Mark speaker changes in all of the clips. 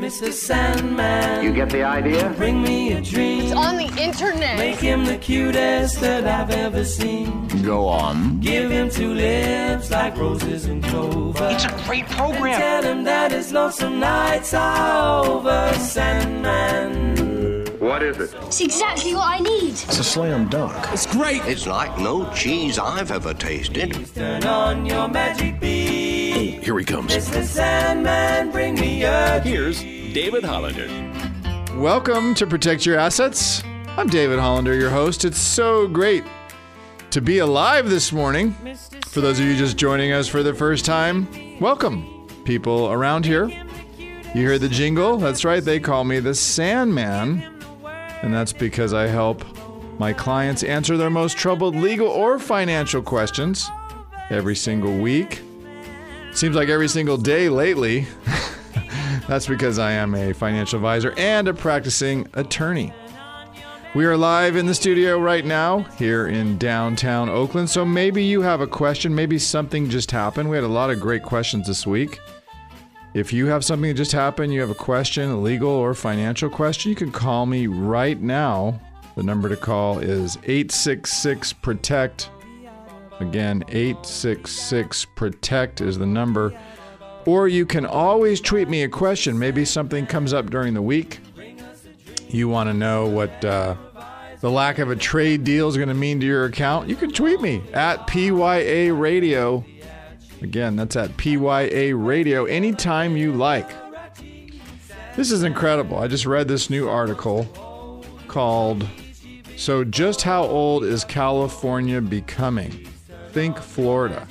Speaker 1: Mr. Sandman.
Speaker 2: You get the idea?
Speaker 1: Bring me a dream.
Speaker 3: It's on the internet.
Speaker 1: Make him the cutest that I've ever seen.
Speaker 2: Go on.
Speaker 1: Give him 2 lips like roses and clover.
Speaker 2: It's a great program.
Speaker 1: And tell him that his lonesome nights are over, Sandman.
Speaker 2: What is it?
Speaker 4: It's exactly what I need.
Speaker 5: It's a slam dunk.
Speaker 6: It's great.
Speaker 7: It's like no cheese I've ever tasted.
Speaker 1: Please turn on your magic beam.
Speaker 5: Oh, here he comes.
Speaker 1: Mr. Sandman, bring me a dream.
Speaker 8: Here's David Hollander.
Speaker 9: Welcome to Protect Your Assets. I'm David Hollander, your host. It's so great to be alive this morning. For those of you just joining us for the first time, welcome, people around here. You hear the jingle? That's right, they call me the Sandman. And that's because I help my clients answer their most troubled legal or financial questions every single week. Seems like every single day lately. That's because I am a financial advisor and a practicing attorney. We are live in the studio right now here in downtown Oakland. So maybe you have a question. Maybe something just happened. We had a lot of great questions this week. If you have something that just happened, you have a question, a legal or financial question, you can call me right now. The number to call is 866-PROTECT. Again, 866-PROTECT is the number. Or you can always tweet me a question. Maybe something comes up during the week. You want to know what the lack of a trade deal is going to mean to your account. You can tweet me at PYA Radio. Again, that's at PYA Radio anytime you like. This is incredible. I just read this new article called, So Just How Old is California Becoming? Think Florida.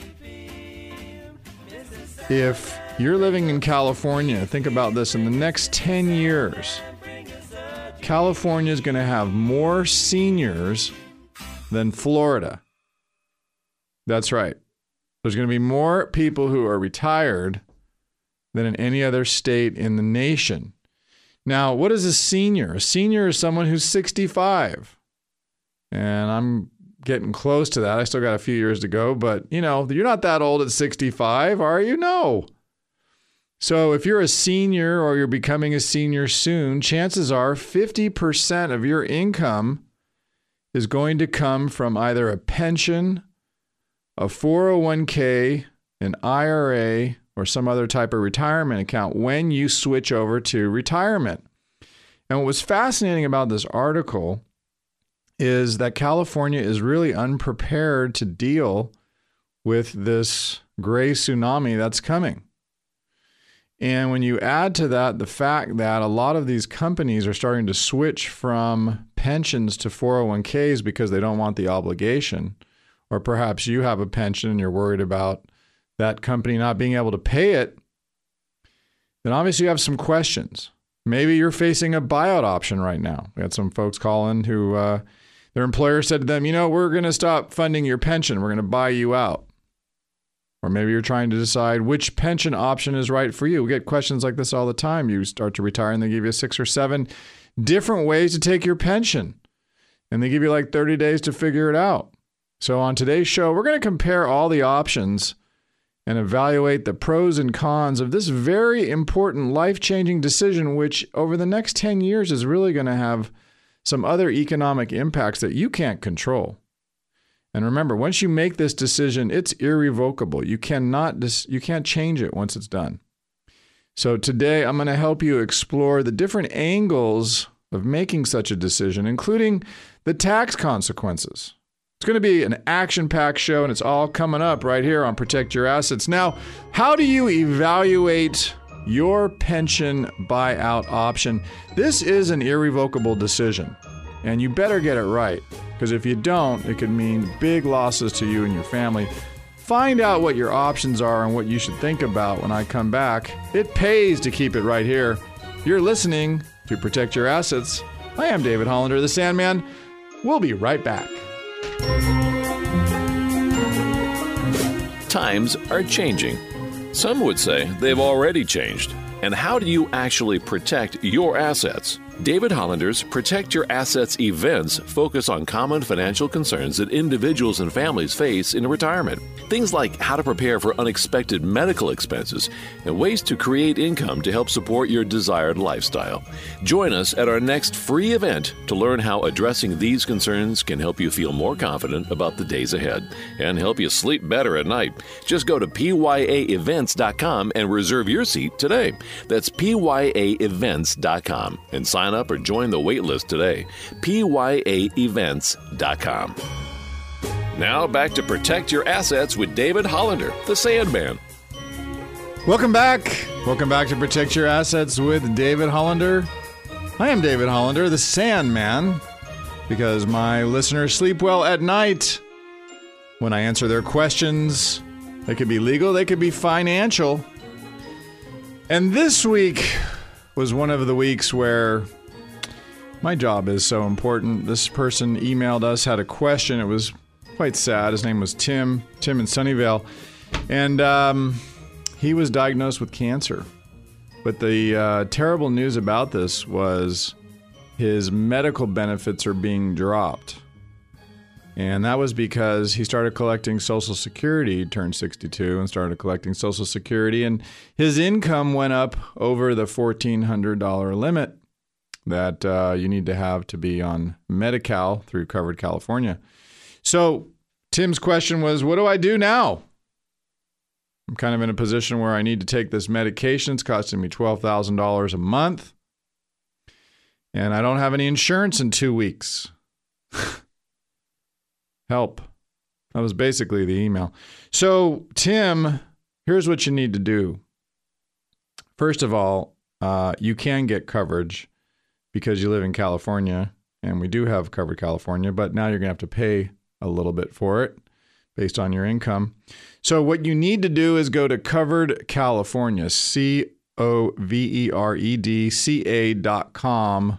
Speaker 9: If you're living in California, think about this. In the next 10 years, California is going to have more seniors than Florida. That's right. There's going to be more people who are retired than in any other state in the nation. Now, what is a senior? A senior is someone who's 65. And I'm getting close to that. I still got a few years to go, but you know, you're not that old at 65, are you? No. So if you're a senior or you're becoming a senior soon, chances are 50% of your income is going to come from either a pension, a 401k, an IRA, or some other type of retirement account when you switch over to retirement. And what was fascinating about this article is that California is really unprepared to deal with this gray tsunami that's coming. And when you add to that the fact that a lot of these companies are starting to switch from pensions to 401ks because they don't want the obligation, or perhaps you have a pension and you're worried about that company not being able to pay it, then obviously you have some questions. Maybe you're facing a buyout option right now. We had some folks call in who their employer said to them, you know, we're going to stop funding your pension. We're going to buy you out. Or maybe you're trying to decide which pension option is right for you. We get questions like this all the time. You start to retire and they give you 6 or 7 different ways to take your pension. And they give you like 30 days to figure it out. So on today's show, we're going to compare all the options and evaluate the pros and cons of this very important life-changing decision, which over the next 10 years is really going to have some other economic impacts that you can't control. And remember, once you make this decision, it's irrevocable. You can't change it once it's done. So today, I'm going to help you explore the different angles of making such a decision, including the tax consequences. It's going to be an action-packed show, and it's all coming up right here on Protect Your Assets. Now, how do you evaluate your pension buyout option? This is an irrevocable decision, and you better get it right, because if you don't, it could mean big losses to you and your family. Find out what your options are and what you should think about when I come back. It pays to keep it right here. You're listening to Protect Your Assets. I am David Hollander, the Sandman. We'll be right back.
Speaker 8: Times are changing. Some would say they've already changed. And how do you actually protect your assets? David Hollander's Protect Your Assets events focus on common financial concerns that individuals and families face in retirement. Things like how to prepare for unexpected medical expenses and ways to create income to help support your desired lifestyle. Join us at our next free event to learn how addressing these concerns can help you feel more confident about the days ahead and help you sleep better at night. Just go to pyaevents.com and reserve your seat today. That's pyaevents.com and sign up or join the wait list today. pyaevents.com. Now back to Protect Your Assets with David Hollander, the Sandman.
Speaker 9: Welcome back. Welcome back to Protect Your Assets with David Hollander. I am David Hollander, the Sandman, because my listeners sleep well at night when I answer their questions. They could be legal, they could be financial. And this week was one of the weeks where my job is so important. This person emailed us, had a question. It was quite sad. His name was Tim in Sunnyvale. And he was diagnosed with cancer. But the terrible news about this was his medical benefits are being dropped. And that was because he started collecting Social Security. He turned 62 and started collecting Social Security. And his income went up over the $1,400 limit that you need to have to be on Medi-Cal through Covered California. So Tim's question was, what do I do now? I'm kind of in a position where I need to take this medication. It's costing me $12,000 a month. And I don't have any insurance in 2 weeks. Help. That was basically the email. So, Tim, here's what you need to do. First of all, you can get coverage because you live in California, and we do have Covered California, but now you're going to have to pay a little bit for it based on your income. So what you need to do is go to Covered California, COVEREDCA.com,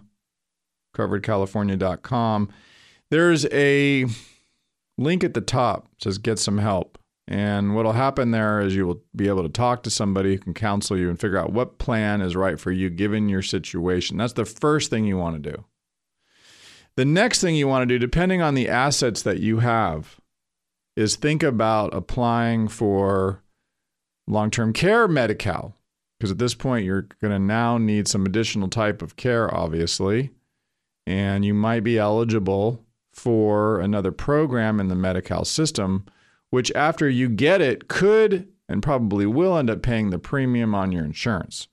Speaker 9: coveredcalifornia.com. There's a link at the top that says get some help. And what'll happen there is you will be able to talk to somebody who can counsel you and figure out what plan is right for you given your situation. That's the first thing you want to do. The next thing you want to do, depending on the assets that you have, is think about applying for long-term care Medi-Cal. Because at this point, you're going to now need some additional type of care, obviously. And you might be eligible for another program in the Medi-Cal system, which after you get it could and probably will end up paying the premium on your insurance.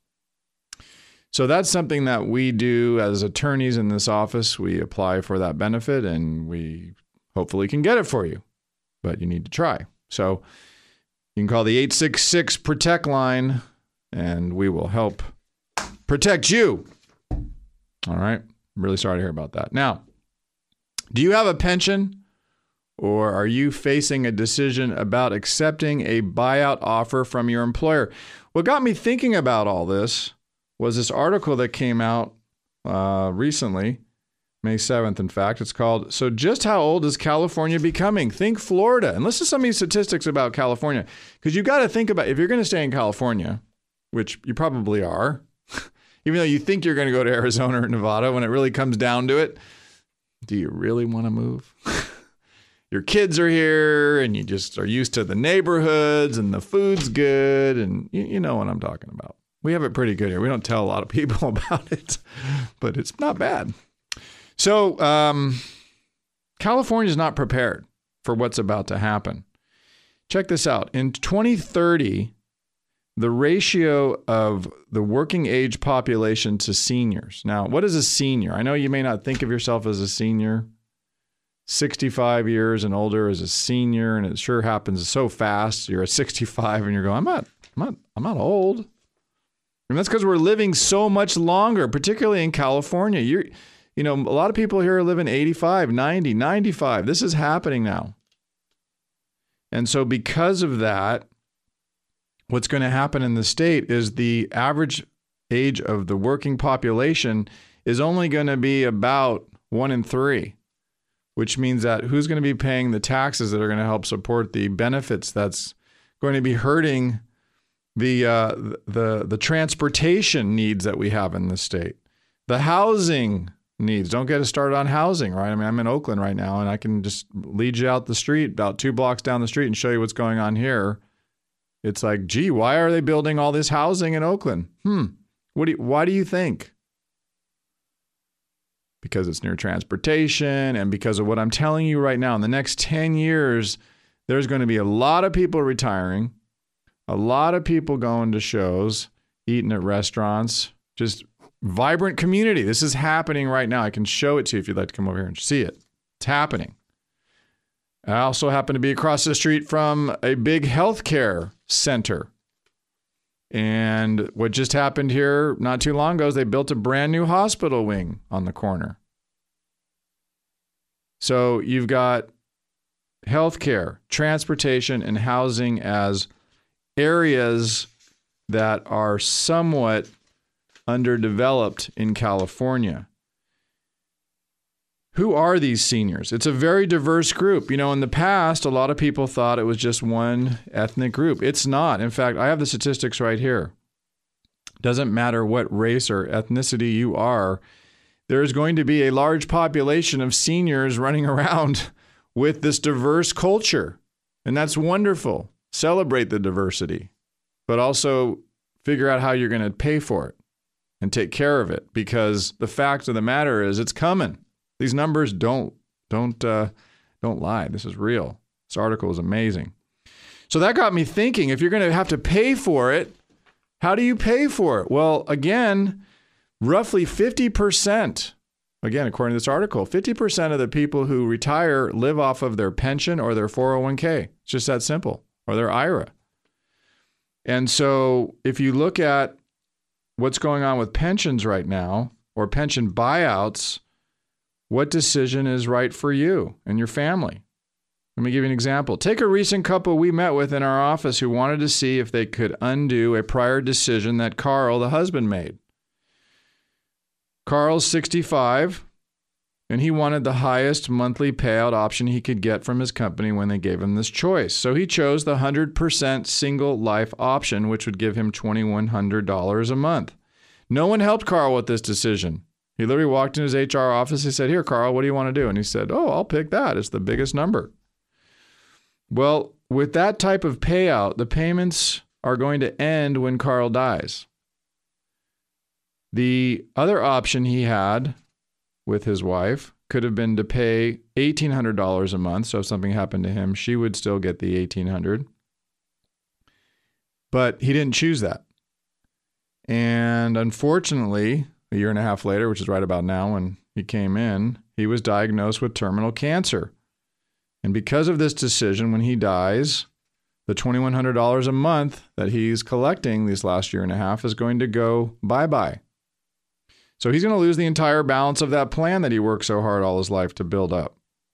Speaker 9: So that's something that we do as attorneys in this office. We apply for that benefit and we hopefully can get it for you, but you need to try. So you can call the 866-PROTECT line and we will help protect you. All right. I'm really sorry to hear about that. Now, do you have a pension? Or are you facing a decision about accepting a buyout offer from your employer? What got me thinking about all this was this article that came out recently, May 7th, in fact. It's called, So Just How Old is California Becoming? Think Florida. And listen to some of these statistics about California. Because you've got to think about, if you're going to stay in California, which you probably are, even though you think you're going to go to Arizona or Nevada, when it really comes down to it, do you really want to move? Your kids are here and you just are used to the neighborhoods and the food's good. And you know what I'm talking about. We have it pretty good here. We don't tell a lot of people about it, but it's not bad. So California is not prepared for what's about to happen. Check this out. In 2030, the ratio of the working age population to seniors. Now, what is a senior? I know you may not think of yourself as a senior. 65 years and older is a senior, and it sure happens so fast. You're at 65 and you're going, I'm not old. And that's because we're living so much longer, particularly in California. You know, a lot of people here are living 85, 90, 95. This is happening now. And so because of that, what's going to happen in the state is the average age of the working population is only going to be about 1 in 3. Which means that who's going to be paying the taxes that are going to help support the benefits that's going to be hurting the transportation needs that we have in the state. The housing needs. Don't get us started on housing, right? I mean, I'm in Oakland right now, and I can just lead you out the street, about 2 blocks down the street, and show you what's going on here. It's like, gee, why are they building all this housing in Oakland? Why do you think? Because it's near transportation and because of what I'm telling you right now. In the next 10 years, there's going to be a lot of people retiring, a lot of people going to shows, eating at restaurants, just vibrant community. This is happening right now. I can show it to you if you'd like to come over here and see it. It's happening. I also happen to be across the street from a big healthcare center. And what just happened here not too long ago is they built a brand new hospital wing on the corner. So you've got healthcare, transportation, and housing as areas that are somewhat underdeveloped in California. Who are these seniors? It's a very diverse group. You know, in the past, a lot of people thought it was just one ethnic group. It's not. In fact, I have the statistics right here. Doesn't matter what race or ethnicity you are, there's going to be a large population of seniors running around with this diverse culture. And that's wonderful. Celebrate the diversity, but also figure out how you're going to pay for it and take care of it, because the fact of the matter is it's coming. These numbers don't lie. This is real. This article is amazing. So that got me thinking, if you're going to have to pay for it, how do you pay for it? Well, again, roughly 50%, again, according to this article, 50% of the people who retire live off of their pension or their 401k. It's just that simple, or their IRA. And so if you look at what's going on with pensions right now, or pension buyouts, what decision is right for you and your family? Let me give you an example. Take a recent couple we met with in our office who wanted to see if they could undo a prior decision that Carl, the husband, made. Carl's 65, and he wanted the highest monthly payout option he could get from his company when they gave him this choice. So he chose the 100% single life option, which would give him $2,100 a month. No one helped Carl with this decision. He literally walked in his HR office. He said, "Here, Carl, what do you want to do?" And he said, "Oh, I'll pick that. It's the biggest number." Well, with that type of payout, the payments are going to end when Carl dies. The other option he had with his wife could have been to pay $1,800 a month. So if something happened to him, she would still get the $1,800. But he didn't choose that. And unfortunately, a year and a half later, which is right about now when he came in, he was diagnosed with terminal cancer. And because of this decision, when he dies, the $2,100 a month that he's collecting these last year and a half is going to go bye-bye. So he's going to lose the entire balance of that plan that he worked so hard all his life to build up.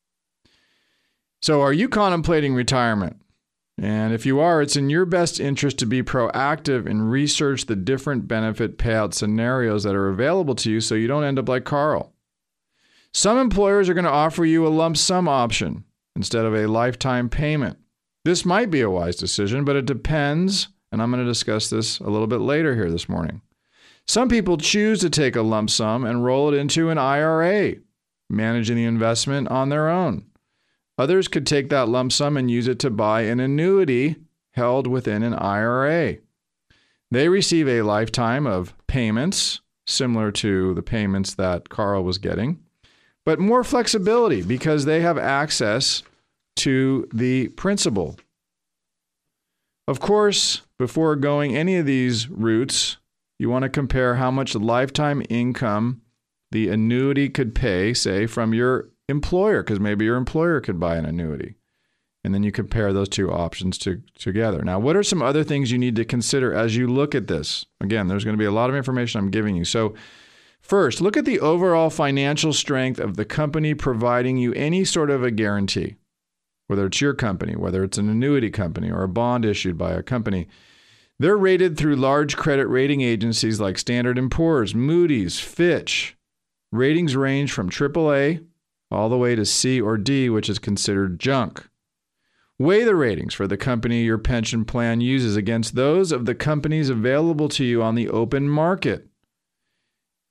Speaker 9: So are you contemplating retirement? And if you are, it's in your best interest to be proactive and research the different benefit payout scenarios that are available to you so you don't end up like Carl. Some employers are going to offer you a lump sum option instead of a lifetime payment. This might be a wise decision, but it depends, and I'm going to discuss this a little bit later here this morning. Some people choose to take a lump sum and roll it into an IRA, managing the investment on their own. Others could take that lump sum and use it to buy an annuity held within an IRA. They receive a lifetime of payments, similar to the payments that Carl was getting, but more flexibility because they have access to the principal. Of course, before going any of these routes, you want to compare how much lifetime income the annuity could pay, say, from your employer, because maybe your employer could buy an annuity. And then you compare those two options together. Now, what are some other things you need to consider as you look at this? Again, there's going to be a lot of information I'm giving you. So first, look at the overall financial strength of the company providing you any sort of a guarantee, whether it's your company, whether it's an annuity company or a bond issued by a company. They're rated through large credit rating agencies like Standard & Poor's, Moody's, Fitch. Ratings range from AAA all the way to C or D, which is considered junk. Weigh the ratings for the company your pension plan uses against those of the companies available to you on the open market.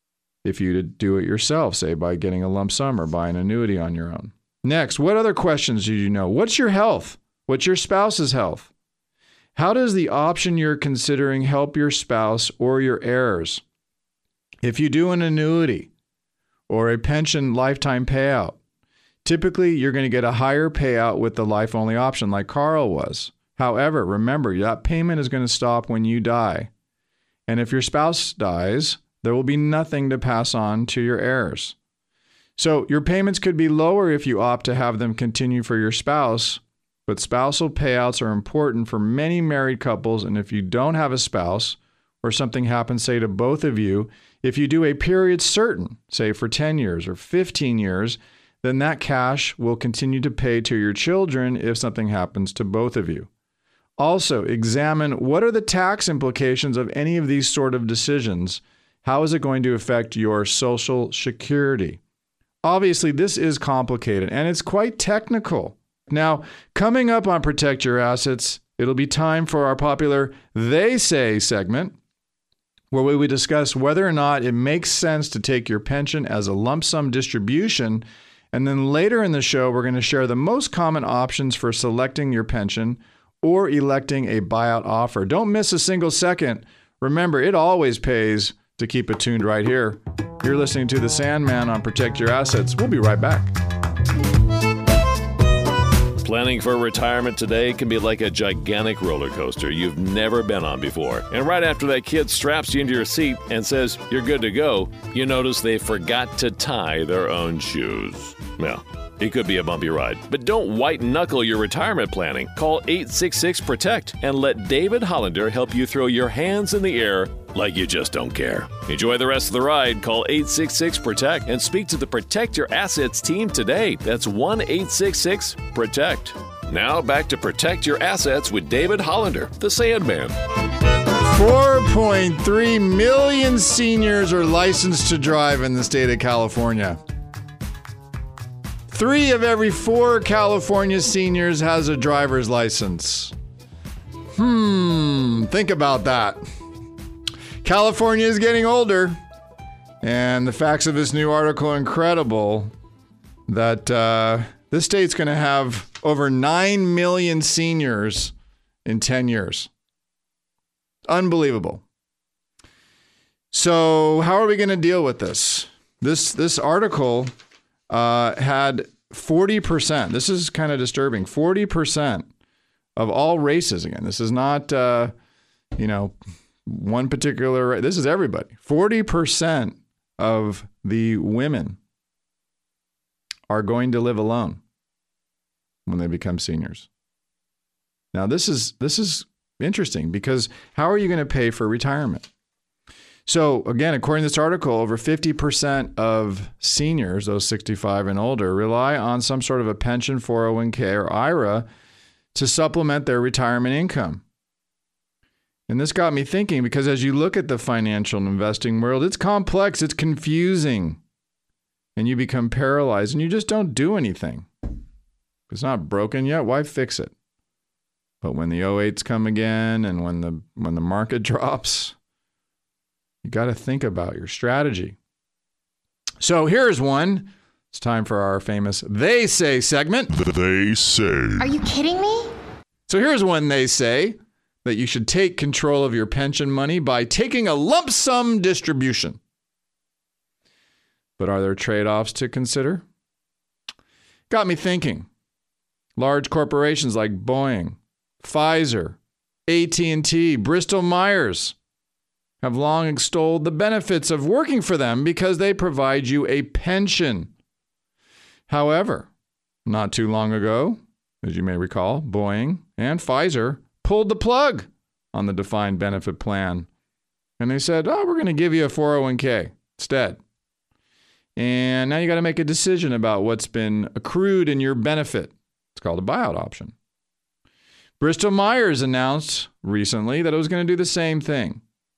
Speaker 9: if you do it yourself, say by getting a lump sum or buying an annuity on your own. Next, what other questions do you know? What's your health? What's your spouse's health? How does the option you're considering help your spouse or your heirs? If you do an annuity or a pension lifetime payout, typically you're going to get a higher payout with the life-only option like Carl was. However, remember, that payment is going to stop when you die. And if your spouse dies, there will be nothing to pass on to your heirs. So your payments could be lower if you opt to have them continue for your spouse, but spousal payouts are important for many married couples. And if you don't have a spouse or something happens, say, to both of you, if you do a period certain, say for 10 years or 15 years, then that cash will continue to pay to your children if something happens to both of you. Also, examine what are the tax implications of any of these sort of decisions. How is it going to affect your Social Security? Obviously, this is complicated and it's quite technical. Now, coming up on Protect Your Assets, it'll be time for our popular They Say segment, where we would discuss whether or not it makes sense to take your pension as a lump sum distribution. And then later in the show, we're going to share the most common options for selecting your pension or electing a buyout offer. Don't miss a single second. Remember, it always pays to keep it tuned right here. You're listening to The Sandman on Protect Your Assets. We'll be right back.
Speaker 8: Planning for retirement today can be like a gigantic roller coaster you've never been on before. And right after that kid straps you into your seat and says you're good to go, you notice they forgot to tie their own shoes. Well, it could be a bumpy ride, but don't white-knuckle your retirement planning. Call 866-PROTECT and let David Hollander help you throw your hands in the air like you just don't care. Enjoy the rest of the ride. Call 866-PROTECT and speak to the Protect Your Assets team today. That's 1-866-PROTECT. Now back to Protect Your Assets with David Hollander, the Sandman.
Speaker 9: 4.3 million seniors are licensed to drive in the state of California. 3 of every 4 California seniors has a driver's license. Think about that. California is getting older, and the facts of this new article are incredible that this state's going to have over 9 million seniors in 10 years. Unbelievable. So how are we going to deal with this? This article had 40%. This is kind of disturbing. 40% of all races. Again, this is not, one particular. This is everybody. 40% of the women are going to live alone when they become seniors. Now, this is interesting because how are you going to pay for retirement? So again, according to this article, over 50% of seniors, those 65 and older, rely on some sort of a pension, 401k, or IRA to supplement their retirement income. And this got me thinking because as you look at the financial and investing world, it's complex, it's confusing, and you become paralyzed and you just don't do anything. If it's not broken yet, why fix it? But when the 08s come again and when the market drops, you got to think about your strategy. So here's one. It's time for our famous They Say segment.
Speaker 3: They say.
Speaker 4: Are you kidding me?
Speaker 9: So here's one they say, that you should take control of your pension money by taking a lump sum distribution. But are there trade-offs to consider? Got me thinking. Large corporations like Boeing, Pfizer, AT&T, Bristol-Myers have long extolled the benefits of working for them because they provide you a pension. However, not too long ago, as you may recall, Boeing and Pfizer pulled the plug on the defined benefit plan. And they said, we're going to give you a 401k instead. And now you got to make a decision about what's been accrued in your benefit. It's called a buyout option. Bristol-Myers announced recently that it was going to do the same thing.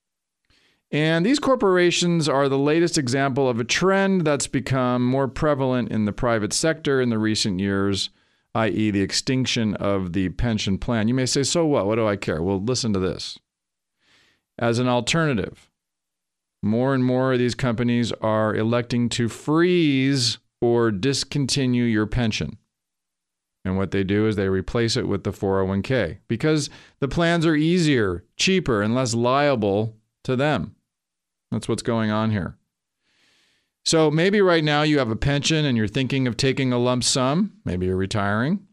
Speaker 9: And these corporations are the latest example of a trend that's become more prevalent in the private sector in the recent years, i.e. the extinction of the pension plan. You may say, so what? What do I care? Well, listen to this. As an alternative, more and more of these companies are electing to freeze or discontinue your pension. And what they do is they replace it with the 401k because the plans are easier, cheaper, and less liable to them. That's what's going on here. So maybe right now you have a pension and you're thinking of taking a lump sum. Maybe you're retiring.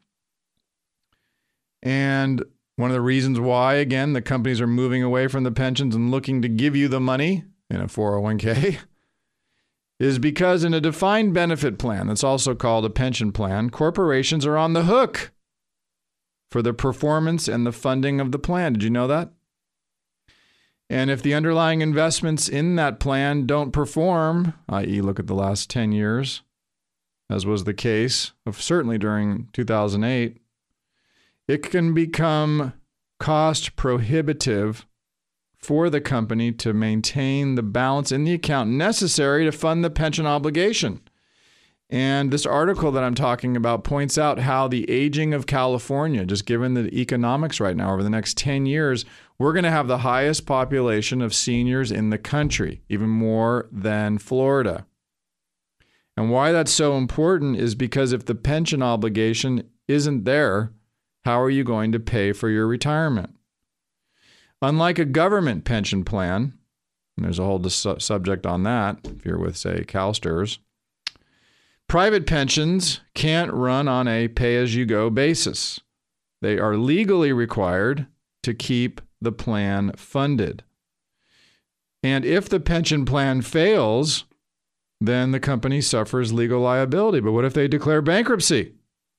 Speaker 9: And one of the reasons why, again, the companies are moving away from the pensions and looking to give you the money in a 401k is because in a defined benefit plan, that's also called a pension plan, corporations are on the hook for the performance and the funding of the plan. Did you know that? And if the underlying investments in that plan don't perform, i.e. look at the last 10 years, as was the case of certainly during 2008, it can become cost prohibitive for the company to maintain the balance in the account necessary to fund the pension obligation. And this article that I'm talking about points out how the aging of California, just given the economics right now, over the next 10 years, we're going to have the highest population of seniors in the country, even more than Florida. And why that's so important is because if the pension obligation isn't there, how are you going to pay for your retirement? Unlike a government pension plan, and there's a whole subject on that if you're with, say, CalSTRS, private pensions can't run on a pay-as-you-go basis. They are legally required to keep the plan funded. And if the pension plan fails, then the company suffers legal liability. But what if they declare bankruptcy?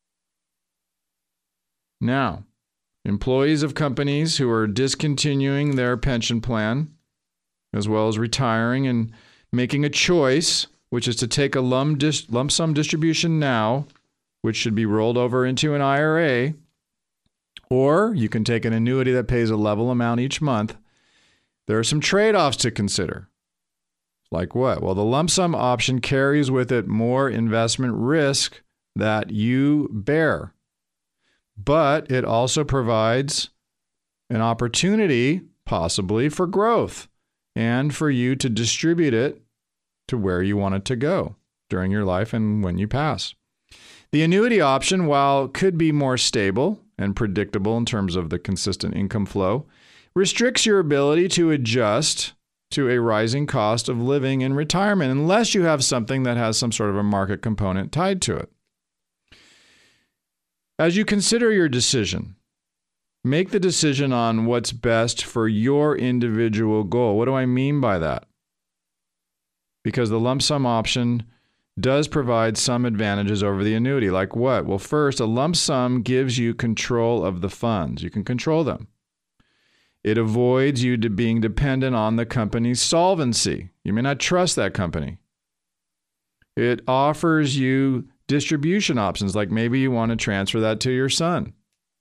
Speaker 9: Now, employees of companies who are discontinuing their pension plan, as well as retiring and making a choice, which is to take a lump sum distribution now, which should be rolled over into an IRA, or you can take an annuity that pays a level amount each month. There are some trade-offs to consider. Like what? Well, the lump sum option carries with it more investment risk that you bear. But it also provides an opportunity, possibly, for growth and for you to distribute it to where you want it to go during your life and when you pass. The annuity option, while could be more stable and predictable in terms of the consistent income flow, restricts your ability to adjust to a rising cost of living in retirement unless you have something that has some sort of a market component tied to it. As you consider your decision, make the decision on what's best for your individual goal. What do I mean by that? Because the lump sum option does provide some advantages over the annuity. Like what? Well, first, a lump sum gives you control of the funds. You can control them. It avoids you being dependent on the company's solvency. You may not trust that company. It offers you distribution options, like maybe you want to transfer that to your son.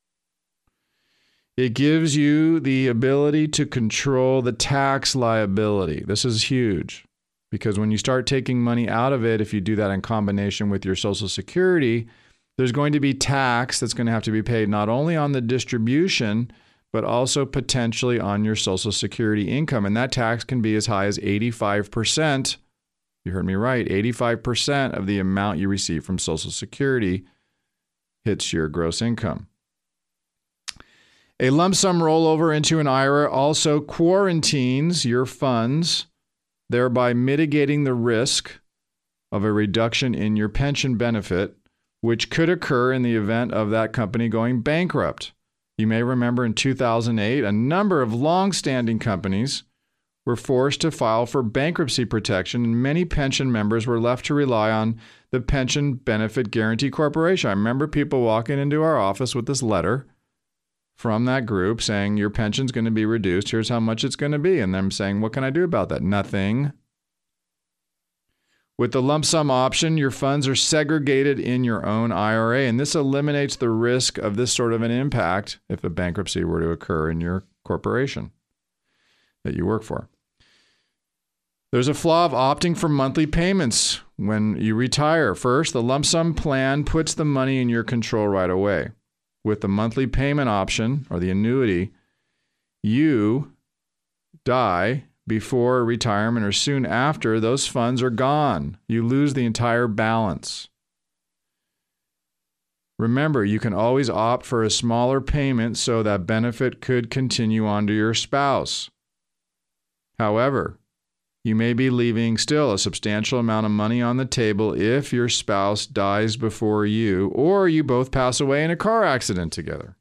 Speaker 9: It gives you the ability to control the tax liability. This is huge because when you start taking money out of it, if you do that in combination with your Social Security, there's going to be tax that's going to have to be paid not only on the distribution, but also potentially on your Social Security income. And that tax can be as high as 85%. You heard me right. 85% of the amount you receive from Social Security hits your gross income. A lump sum rollover into an IRA also quarantines your funds, thereby mitigating the risk of a reduction in your pension benefit, which could occur in the event of that company going bankrupt. You may remember in 2008, a number of long-standing companies were forced to file for bankruptcy protection, and many pension members were left to rely on the Pension Benefit Guaranty Corporation. I remember people walking into our office with this letter from that group saying, your pension's going to be reduced. Here's how much it's going to be. And them saying, what can I do about that? Nothing. With the lump sum option, your funds are segregated in your own IRA, and this eliminates the risk of this sort of an impact if a bankruptcy were to occur in your corporation that you work for. There's a flaw of opting for monthly payments when you retire. First, the lump sum plan puts the money in your control right away. With the monthly payment option or the annuity, you die before retirement or soon after, those funds are gone. You lose the entire balance. Remember, you can always opt for a smaller payment so that benefit could continue on to your spouse. However, you may be leaving still a substantial amount of money on the table if your spouse dies before you or you both pass away in a car accident together.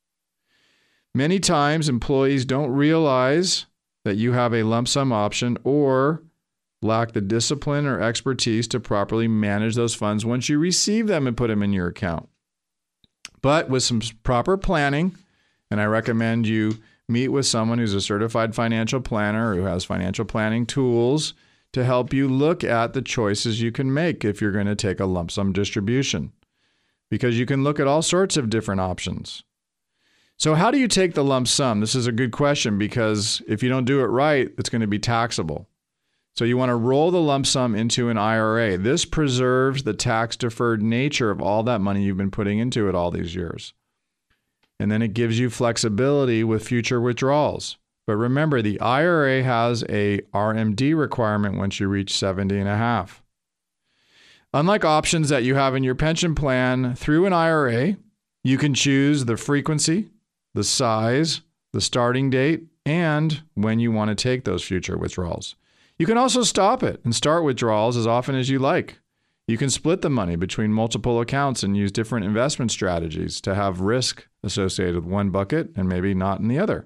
Speaker 9: Many times, employees don't realize that you have a lump sum option or lack the discipline or expertise to properly manage those funds once you receive them and put them in your account. But with some proper planning, and I recommend you meet with someone who's a certified financial planner who has financial planning tools to help you look at the choices you can make if you're going to take a lump sum distribution, because you can look at all sorts of different options. So how do you take the lump sum? This is a good question because if you don't do it right, it's going to be taxable. So you want to roll the lump sum into an IRA. This preserves the tax-deferred nature of all that money you've been putting into it all these years. And then it gives you flexibility with future withdrawals. But remember, the IRA has a RMD requirement once you reach 70 and a half. Unlike options that you have in your pension plan, through an IRA, you can choose the frequency, the size, the starting date, and when you want to take those future withdrawals. You can also stop it and start withdrawals as often as you like. You can split the money between multiple accounts and use different investment strategies to have risk associated with one bucket and maybe not in the other.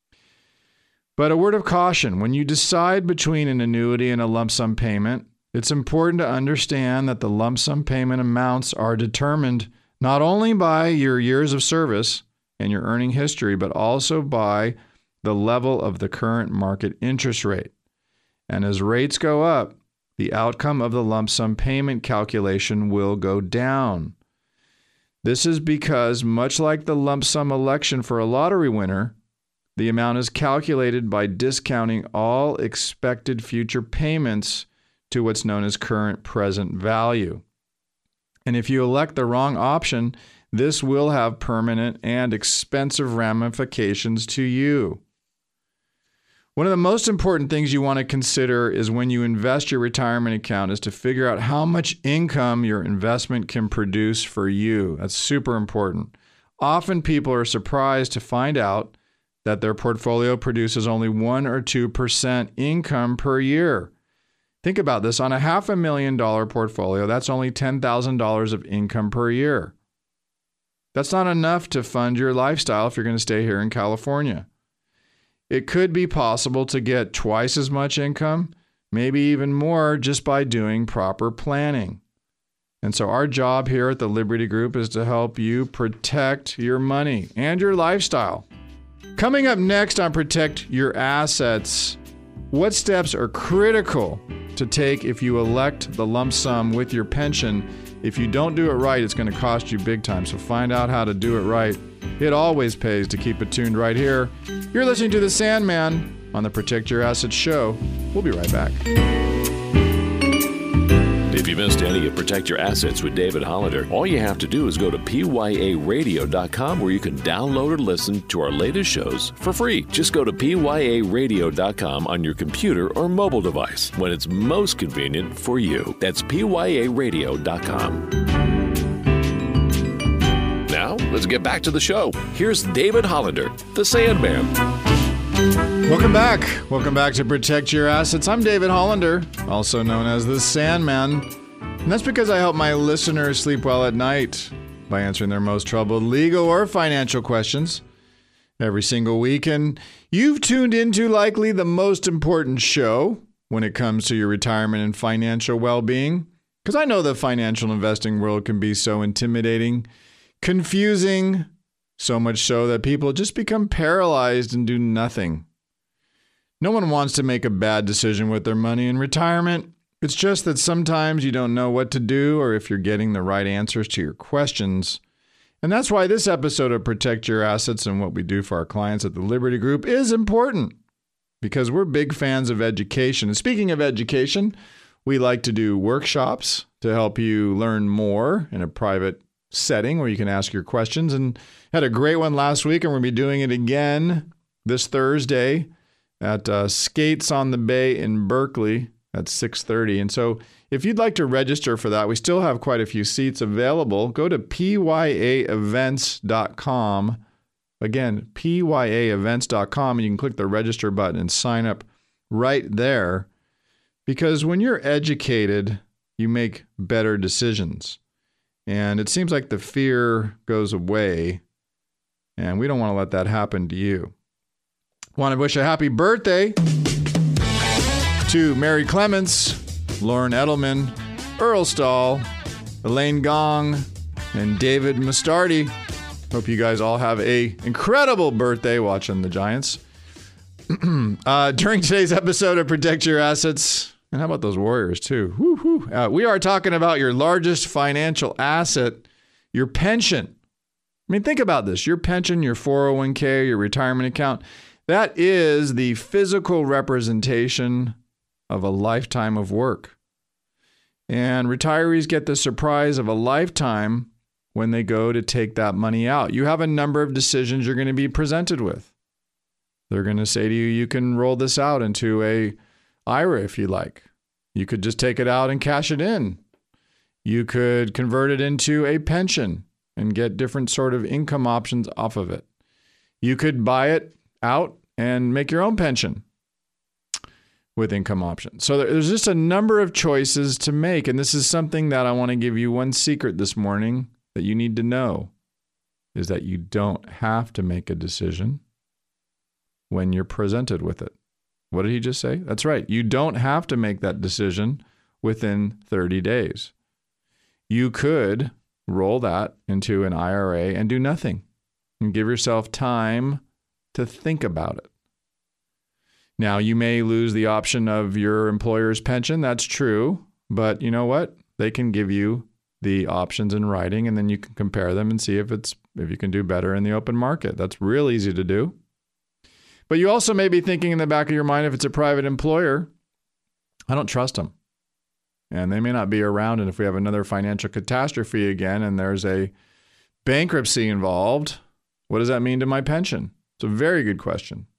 Speaker 9: But a word of caution, when you decide between an annuity and a lump sum payment, it's important to understand that the lump sum payment amounts are determined not only by your years of service and your earning history, but also by the level of the current market interest rate. And as rates go up, the outcome of the lump sum payment calculation will go down. This is because, much like the lump sum election for a lottery winner, the amount is calculated by discounting all expected future payments to what's known as current present value. And if you elect the wrong option, this will have permanent and expensive ramifications to you. One of the most important things you want to consider is when you invest your retirement account is to figure out how much income your investment can produce for you. That's super important. Often people are surprised to find out that their portfolio produces only 1 or 2% income per year. Think about this. On a $500,000 portfolio, that's only $10,000 of income per year. That's not enough to fund your lifestyle if you're going to stay here in California. It could be possible to get twice as much income, maybe even more, just by doing proper planning. And so our job here at the Liberty Group is to help you protect your money and your lifestyle. Coming up next on Protect Your Assets, what steps are critical to take if you elect the lump sum with your pension? If you don't do it right, it's going to cost you big time. So find out how to do it right. It always pays to keep it tuned right here. You're listening to The Sandman on the Protect Your Assets show. We'll be right back.
Speaker 8: If you missed any of Protect Your Assets with David Hollander, all you have to do is go to pyaradio.com where you can download or listen to our latest shows for free. Just go to pyaradio.com on your computer or mobile device when it's most convenient for you. That's pyaradio.com. Now, let's get back to the show. Here's David Hollander, the Sandman.
Speaker 9: Welcome back. Welcome back to Protect Your Assets. I'm David Hollander, also known as the Sandman. And that's because I help my listeners sleep well at night by answering their most troubled legal or financial questions every single week. And you've tuned into likely the most important show when it comes to your retirement and financial well-being, because I know the financial investing world can be so intimidating, confusing, so much so that people just become paralyzed and do nothing. No one wants to make a bad decision with their money in retirement. It's just that sometimes you don't know what to do or if you're getting the right answers to your questions. And that's why this episode of Protect Your Assets and what we do for our clients at the Liberty Group is important, because we're big fans of education. And speaking of education, we like to do workshops to help you learn more in a private setting where you can ask your questions. And had a great one last week, and we'll be doing it again this Thursday at Skates on the Bay in Berkeley at 6:30. And so if you'd like to register for that, we still have quite a few seats available. Go to pyaevents.com. Again, pyaevents.com, and you can click the register button and sign up right there. Because when you're educated, you make better decisions. And it seems like the fear goes away, and we don't want to let that happen to you. Want to wish a happy birthday to Mary Clements, Lauren Edelman, Earl Stahl, Elaine Gong, and David Mustardi. Hope you guys all have a incredible birthday watching the Giants. During today's episode of Protect Your Assets, and how about those Warriors too? We are talking about your largest financial asset, your pension. I mean, think about this. Your pension, your 401k, your retirement account, that is the physical representation of a lifetime of work. And retirees get the surprise of a lifetime when they go to take that money out. You have a number of decisions you're going to be presented with. They're going to say to you, you can roll this out into a IRA if you like. You could just take it out and cash it in. You could convert it into a pension and get different sort of income options off of it. You could buy it out and make your own pension with income options. So there's just a number of choices to make. And this is something that I want to give you one secret this morning that you need to know, is that you don't have to make a decision when you're presented with it. What did he just say? That's right. You don't have to make that decision within 30 days. You could roll that into an IRA and do nothing and give yourself time to think about it. Now, you may lose the option of your employer's pension. That's true. But you know what? They can give you the options in writing, and then you can compare them and see if you can do better in the open market. That's real easy to do. But you also may be thinking in the back of your mind, if it's a private employer, I don't trust them. And they may not be around. And if we have another financial catastrophe again and there's a bankruptcy involved, what does that mean to my pension? It's a very good question.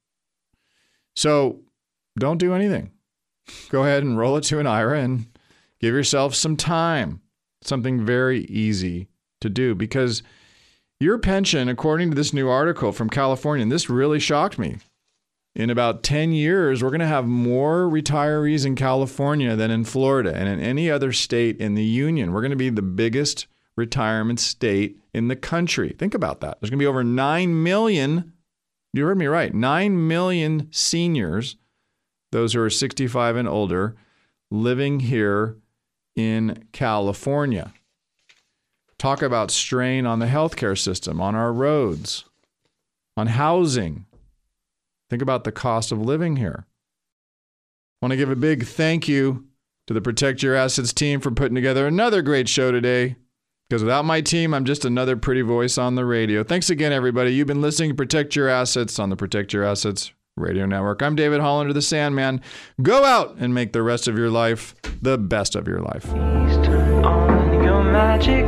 Speaker 9: So don't do anything. Go ahead and roll it to an IRA and give yourself some time. Something very easy to do, because your pension, according to this new article from California, and this really shocked me, in about 10 years, we're going to have more retirees in California than in Florida and in any other state in the union. We're going to be the biggest retirement state in the country. Think about that. There's going to be over 9 million, you heard me right, 9 million seniors, those who are 65 and older, living here in California. Talk about strain on the healthcare system, on our roads, on housing. Think about the cost of living here. I want to give a big thank you to the Protect Your Assets team for putting together another great show today. Because without my team, I'm just another pretty voice on the radio. Thanks again, everybody. You've been listening to Protect Your Assets on the Protect Your Assets Radio Network. I'm David Hollander, the Sandman. Go out and make the rest of your life the best of your life.
Speaker 1: Please turn on your magic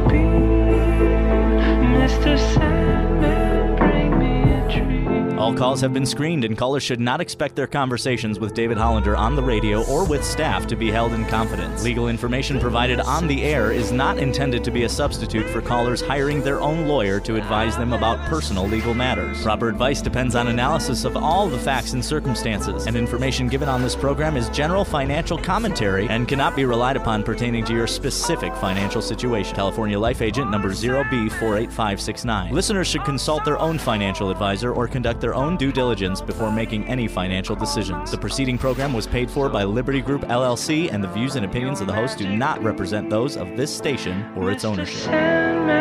Speaker 1: beam, Mr. Sandman, bring me a dream.
Speaker 3: All calls have been screened, and callers should not expect their conversations with David Hollander on the radio or with staff to be held in confidence. Legal information provided on the air is not intended to be a substitute for callers hiring their own lawyer to advise them about personal legal matters. Proper advice depends on analysis of all the facts and circumstances, and information given on this program is general financial commentary and cannot be relied upon pertaining to your specific financial situation. California Life Agent number 0B48569. Listeners should consult their own financial advisor or conduct their own due diligence before making any financial decisions. The preceding program was paid for by Liberty Group LLC, and the views and opinions of the host do not represent those of this station or its ownership.
Speaker 1: Sandman.